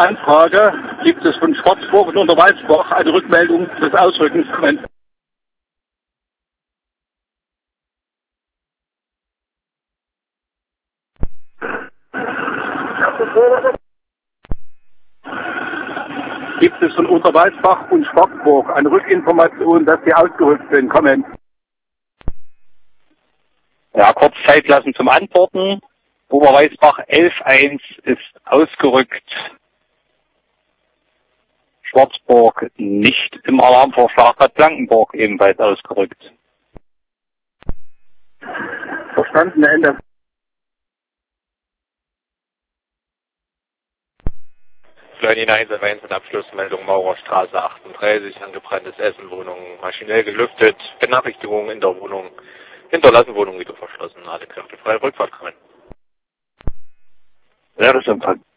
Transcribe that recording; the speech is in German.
Anfrage gibt es von Schwarzburg und Unterwaldsbach eine Rückmeldung des Ausrückens. Moment. Gibt es von Unterwaldsbach und Schwarzburg eine Rückinformation, dass sie ausgerückt sind? Comment. Ja, kurz Zeit lassen zum Antworten. Oberwaldsbach 11.1 ist ausgerückt. Schwarzburg nicht im Alarmvorschlag, Bad Blankenburg ebenfalls ausgerückt. Verstanden, Ende. Flöni 1 und Abschlussmeldung Maurerstraße 38, angebranntes Essen, Wohnung maschinell gelüftet, Benachrichtigung in der Wohnung, hinterlassen, Wohnung wieder verschlossen, alle Kräfte frei, Rückfahrt kommen. Ja, das ist